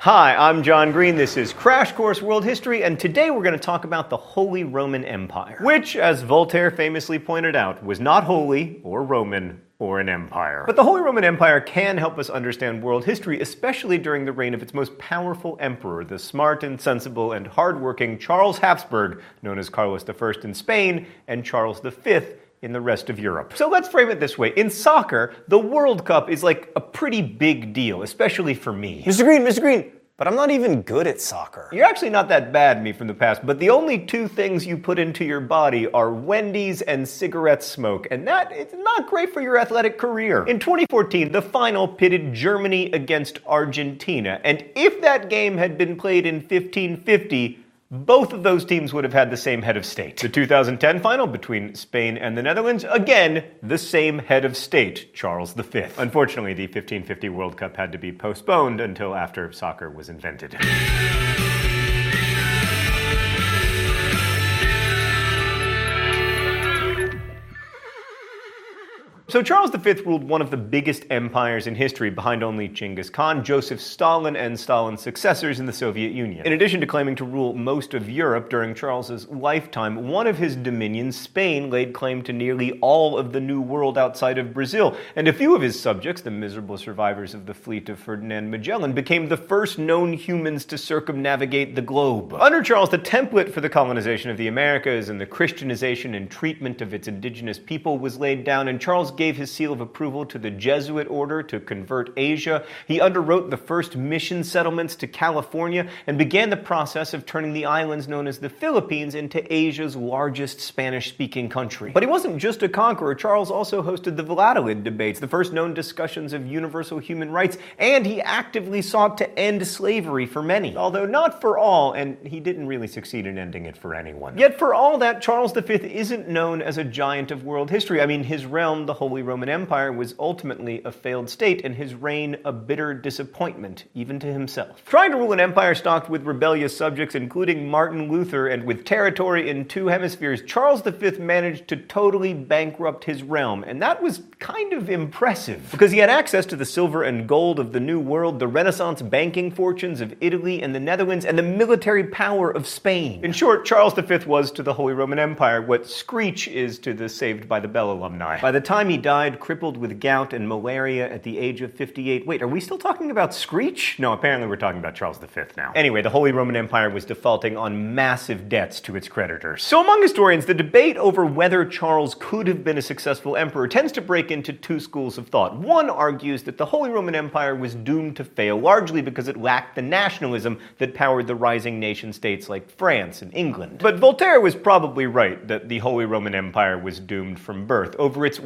Hi, I'm John Green. This is Crash Course World History, and today we're going to talk about the Holy Roman Empire, which, as Voltaire famously pointed out, was not holy or Roman or an empire. But the Holy Roman Empire can help us understand world history, especially during the reign of its most powerful emperor, the smart and sensible and hardworking Charles Habsburg, known as Carlos I in Spain and Charles V in the rest of Europe. So let's frame it this way. In soccer, the World Cup is like a pretty big deal, especially for me. Mr. Green, but I'm not even good at soccer. You're actually not that bad, me from the past, but the only two things you put into your body are Wendy's and cigarette smoke, and that is not great for your athletic career. In 2014, the final pitted Germany against Argentina, and if that game had been played in 1550, both of those teams would have had the same head of state. The 2010 final between Spain and the Netherlands, again, the same head of state, Charles V. Unfortunately, the 1550 World Cup had to be postponed until after soccer was invented. So Charles V ruled one of the biggest empires in history, behind only Genghis Khan, Joseph Stalin, and Stalin's successors in the Soviet Union. In addition to claiming to rule most of Europe during Charles's lifetime, one of his dominions, Spain, laid claim to nearly all of the New World outside of Brazil, and a few of his subjects, the miserable survivors of the fleet of Ferdinand Magellan, became the first known humans to circumnavigate the globe. Under Charles, the template for the colonization of the Americas and the Christianization and treatment of its indigenous people was laid down, and Charles gave his seal of approval to the Jesuit order to convert Asia. He underwrote the first mission settlements to California and began the process of turning the islands known as the Philippines into Asia's largest Spanish-speaking country. But he wasn't just a conqueror. Charles also hosted the Valladolid debates, the first known discussions of universal human rights, and he actively sought to end slavery for many, although not for all, and he didn't really succeed in ending it for anyone. Yet for all that, Charles V isn't known as a giant of world history. I mean, his realm, the Holy Roman Empire, was ultimately a failed state, and his reign a bitter disappointment, even to himself. Trying to rule an empire stocked with rebellious subjects, including Martin Luther, and with territory in two hemispheres, Charles V managed to totally bankrupt his realm, and that was kind of impressive, because he had access to the silver and gold of the New World, the Renaissance banking fortunes of Italy and the Netherlands, and the military power of Spain. In short, Charles V was to the Holy Roman Empire what Screech is to the Saved by the Bell alumni. By the time he died, crippled with gout and malaria at the age of 58. Wait, are we still talking about Screech? No, apparently we're talking about Charles V now. Anyway, the Holy Roman Empire was defaulting on massive debts to its creditors. So among historians, the debate over whether Charles could have been a successful emperor tends to break into two schools of thought. One argues that the Holy Roman Empire was doomed to fail, largely because it lacked the nationalism that powered the rising nation-states like France and England. But Voltaire was probably right that the Holy Roman Empire was doomed from birth. Over its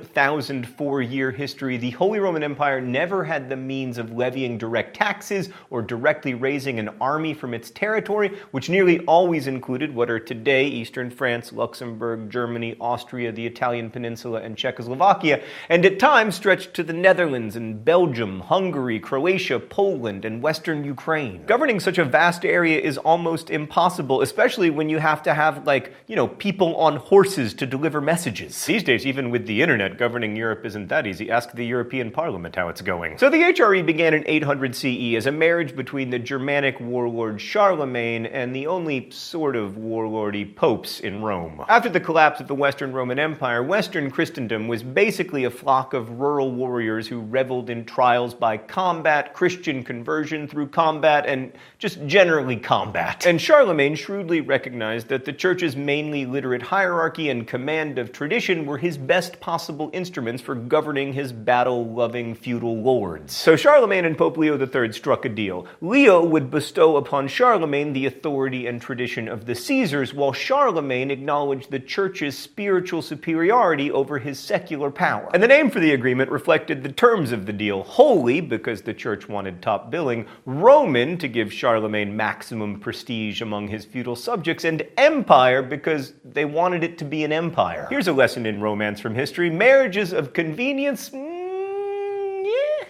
1,004-year history, the Holy Roman Empire never had the means of levying direct taxes or directly raising an army from its territory, which nearly always included what are today eastern France, Luxembourg, Germany, Austria, the Italian peninsula, and Czechoslovakia, and at times stretched to the Netherlands and Belgium, Hungary, Croatia, Poland, and western Ukraine. Governing such a vast area is almost impossible, especially when you have to have, people on horses to deliver messages. These days, even with the internet, governing Europe isn't that easy. Ask the European Parliament how it's going. So the HRE began in 800 CE as a marriage between the Germanic warlord Charlemagne and the only sort of warlordy popes in Rome. After the collapse of the Western Roman Empire, Western Christendom was basically a flock of rural warriors who reveled in trials by combat, Christian conversion through combat, and just generally combat. And Charlemagne shrewdly recognized that the church's mainly literate hierarchy and command of tradition were his best possible instruments for governing his battle-loving feudal lords. So Charlemagne and Pope Leo III struck a deal. Leo would bestow upon Charlemagne the authority and tradition of the Caesars, while Charlemagne acknowledged the church's spiritual superiority over his secular power. And the name for the agreement reflected the terms of the deal: holy, because the church wanted top billing; Roman, to give Charlemagne maximum prestige among his feudal subjects; and empire, because they wanted it to be an empire. Here's a lesson in romance from history: marriages of convenience,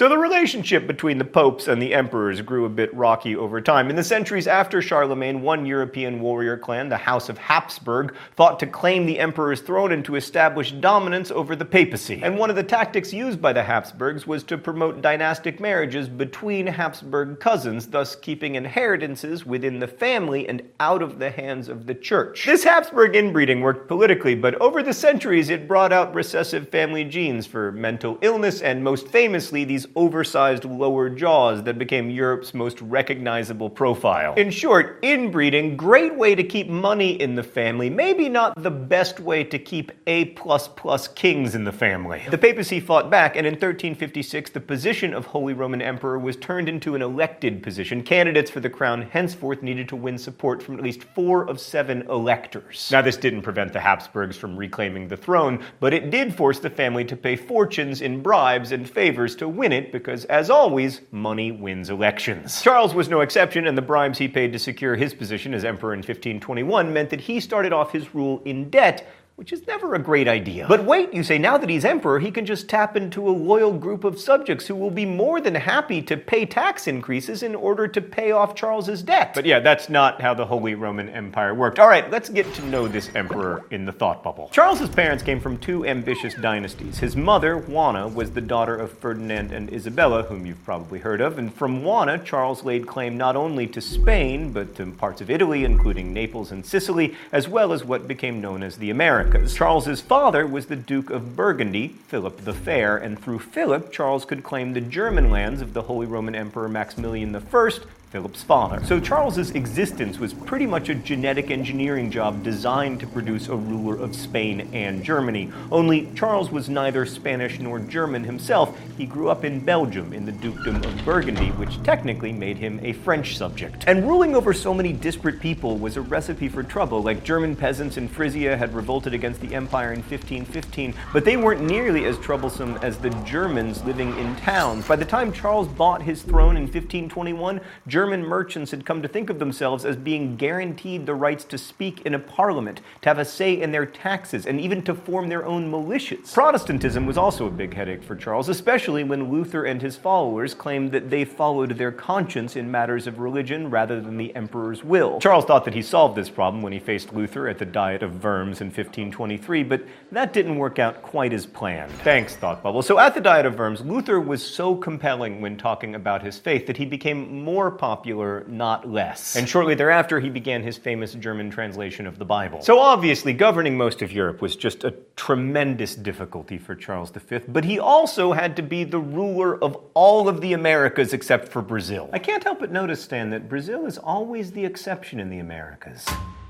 So the relationship between the popes and the emperors grew a bit rocky over time. In the centuries after Charlemagne, one European warrior clan, the House of Habsburg, fought to claim the emperor's throne and to establish dominance over the papacy. And one of the tactics used by the Habsburgs was to promote dynastic marriages between Habsburg cousins, thus keeping inheritances within the family and out of the hands of the church. This Habsburg inbreeding worked politically, but over the centuries it brought out recessive family genes for mental illness and, most famously, these oversized lower jaws that became Europe's most recognizable profile. In short, inbreeding, great way to keep money in the family, maybe not the best way to keep A++ kings in the family. The papacy fought back, and in 1356 the position of Holy Roman Emperor was turned into an elected position. Candidates for the crown henceforth needed to win support from at least 4 of 7 electors. Now, this didn't prevent the Habsburgs from reclaiming the throne, but it did force the family to pay fortunes in bribes and favors to win it, because, as always, money wins elections. Charles was no exception, and the bribes he paid to secure his position as emperor in 1521 meant that he started off his rule in debt, which is never a great idea. But wait, you say, now that he's emperor, he can just tap into a loyal group of subjects who will be more than happy to pay tax increases in order to pay off Charles's debt. But yeah, that's not how the Holy Roman Empire worked. All right, let's get to know this emperor in the thought bubble. Charles's parents came from 2 ambitious dynasties. His mother, Juana, was the daughter of Ferdinand and Isabella, whom you've probably heard of, and from Juana, Charles laid claim not only to Spain, but to parts of Italy, including Naples and Sicily, as well as what became known as the Americas. Charles's father was the Duke of Burgundy, Philip the Fair, and through Philip, Charles could claim the German lands of the Holy Roman Emperor Maximilian I, Philip's father. So Charles's existence was pretty much a genetic engineering job designed to produce a ruler of Spain and Germany. Only Charles was neither Spanish nor German himself. He grew up in Belgium in the Dukedom of Burgundy, which technically made him a French subject. And ruling over so many disparate people was a recipe for trouble. Like, German peasants in Frisia had revolted against the empire in 1515, but they weren't nearly as troublesome as the Germans living in towns. By the time Charles bought his throne in 1521, German merchants had come to think of themselves as being guaranteed the rights to speak in a parliament, to have a say in their taxes, and even to form their own militias. Protestantism was also a big headache for Charles, especially when Luther and his followers claimed that they followed their conscience in matters of religion rather than the emperor's will. Charles thought that he solved this problem when he faced Luther at the Diet of Worms in 1523, but that didn't work out quite as planned. Thanks, Thought Bubble. So at the Diet of Worms, Luther was so compelling when talking about his faith that he became more popular, not less. And shortly thereafter, he began his famous German translation of the Bible. So obviously, governing most of Europe was just a tremendous difficulty for Charles V, but he also had to be the ruler of all of the Americas except for Brazil. I can't help but notice, Stan, that Brazil is always the exception in the Americas.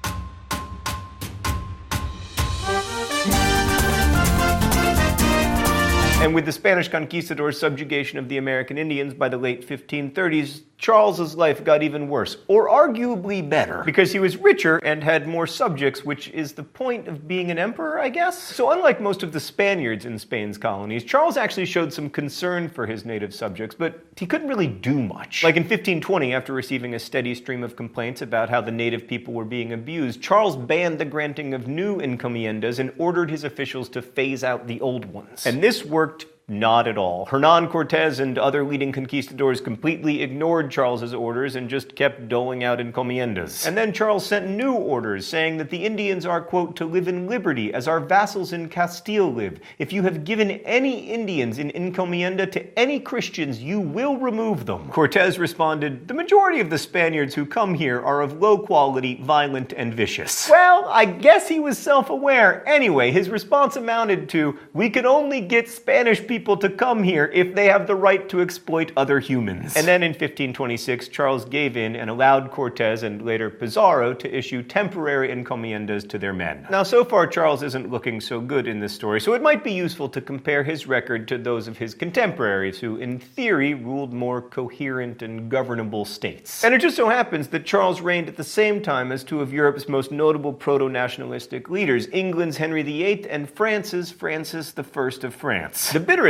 And with the Spanish conquistadors' subjugation of the American Indians by the late 1530s, Charles's life got even worse, or arguably better, because he was richer and had more subjects, which is the point of being an emperor, I guess? So unlike most of the Spaniards in Spain's colonies, Charles actually showed some concern for his native subjects, but he couldn't really do much. Like in 1520, after receiving a steady stream of complaints about how the native people were being abused, Charles banned the granting of new encomiendas and ordered his officials to phase out the old ones. And this worked not at all. Hernan Cortez and other leading conquistadors completely ignored Charles's orders and just kept doling out encomiendas. And then Charles sent new orders saying that the Indians are, quote, to live in liberty as our vassals in Castile live. If you have given any Indians in encomienda to any Christians, you will remove them. Cortez responded, the majority of the Spaniards who come here are of low quality, violent, and vicious. Well, I guess he was self-aware. Anyway, his response amounted to, we can only get Spanish people to come here if they have the right to exploit other humans. And then in 1526, Charles gave in and allowed Cortez and later Pizarro to issue temporary encomiendas to their men. Now, so far, Charles isn't looking so good in this story, so it might be useful to compare his record to those of his contemporaries who, in theory, ruled more coherent and governable states. And it just so happens that Charles reigned at the same time as 2 of Europe's most notable proto-nationalistic leaders, England's Henry VIII and France's Francis I of France. The bitterest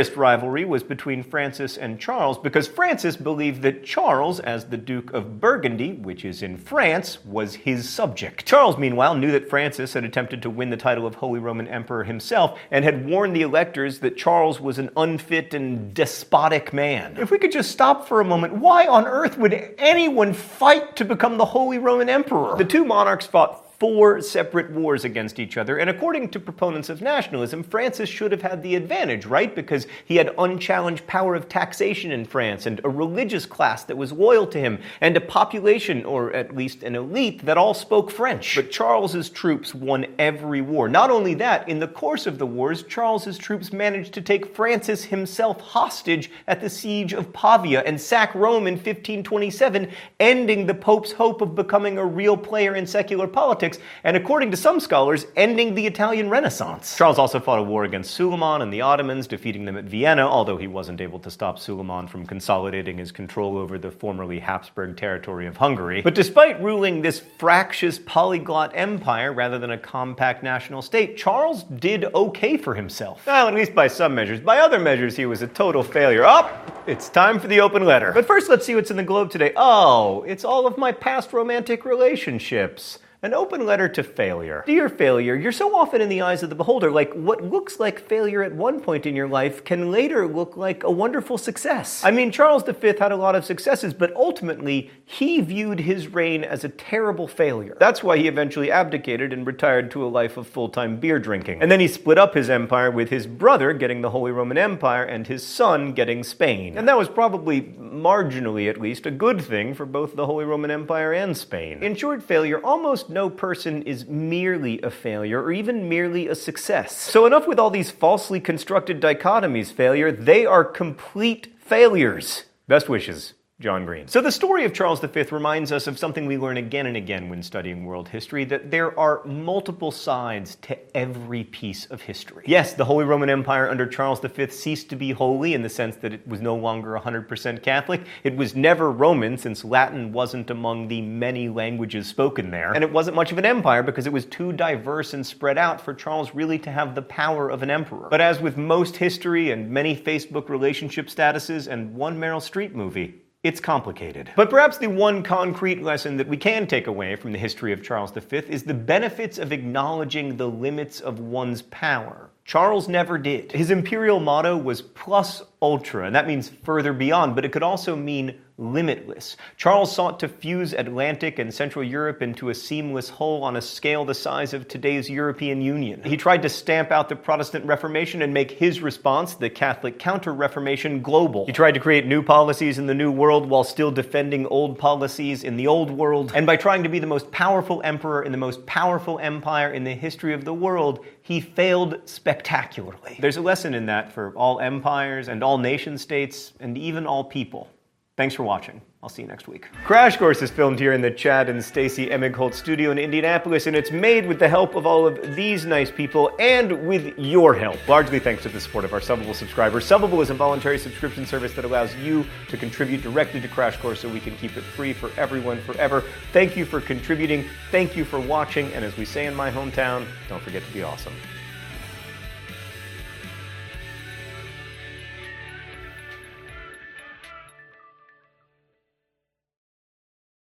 clearest rivalry was between Francis and Charles, because Francis believed that Charles, as the Duke of Burgundy, which is in France, was his subject. Charles, meanwhile, knew that Francis had attempted to win the title of Holy Roman Emperor himself, and had warned the electors that Charles was an unfit and despotic man. If we could just stop for a moment, why on earth would anyone fight to become the Holy Roman Emperor? The two monarchs fought 4 separate wars against each other, and according to proponents of nationalism, Francis should have had the advantage, right? Because he had unchallenged power of taxation in France, and a religious class that was loyal to him, and a population, or at least an elite, that all spoke French. But Charles's troops won every war. Not only that, in the course of the wars, Charles's troops managed to take Francis himself hostage at the siege of Pavia and sack Rome in 1527, ending the Pope's hope of becoming a real player in secular politics, and according to some scholars, ending the Italian Renaissance. Charles also fought a war against Suleiman and the Ottomans, defeating them at Vienna, although he wasn't able to stop Suleiman from consolidating his control over the formerly Habsburg territory of Hungary. But despite ruling this fractious polyglot empire rather than a compact national state, Charles did okay for himself. Well, at least by some measures. By other measures, he was a total failure. It's time for the open letter. But first, let's see what's in the globe today. Oh, it's all of my past romantic relationships. An open letter to failure. Dear failure, you're so often in the eyes of the beholder, like what looks like failure at one point in your life can later look like a wonderful success. I mean, Charles V had a lot of successes, but ultimately, he viewed his reign as a terrible failure. That's why he eventually abdicated and retired to a life of full-time beer drinking. And then he split up his empire with his brother getting the Holy Roman Empire and his son getting Spain. And that was probably, marginally at least, a good thing for both the Holy Roman Empire and Spain. In short, failure almost no person is merely a failure or even merely a success. So enough with all these falsely constructed dichotomies, failure. They are complete failures. Best wishes, John Green. So the story of Charles V reminds us of something we learn again and again when studying world history, that there are multiple sides to every piece of history. Yes, the Holy Roman Empire under Charles V ceased to be holy in the sense that it was no longer 100% Catholic. It was never Roman, since Latin wasn't among the many languages spoken there. And it wasn't much of an empire because it was too diverse and spread out for Charles really to have the power of an emperor. But as with most history and many Facebook relationship statuses and one Meryl Streep movie, it's complicated. But perhaps the one concrete lesson that we can take away from the history of Charles V is the benefits of acknowledging the limits of one's power. Charles never did. His imperial motto was plus ultra, and that means further beyond, but it could also mean limitless. Charles sought to fuse Atlantic and Central Europe into a seamless whole on a scale the size of today's European Union. He tried to stamp out the Protestant Reformation and make his response, the Catholic Counter-Reformation, global. He tried to create new policies in the New World while still defending old policies in the Old World. And by trying to be the most powerful emperor in the most powerful empire in the history of the world, he failed spectacularly. There's a lesson in that for all empires and all nation-states and even all people. Thanks for watching. I'll see you next week. Crash Course is filmed here in the Chad and Stacy Emigholt studio in Indianapolis, and it's made with the help of all of these nice people and with your help. Largely thanks to the support of our Subbable subscribers. Subbable is a voluntary subscription service that allows you to contribute directly to Crash Course so we can keep it free for everyone forever. Thank you for contributing. Thank you for watching. And as we say in my hometown, don't forget to be awesome.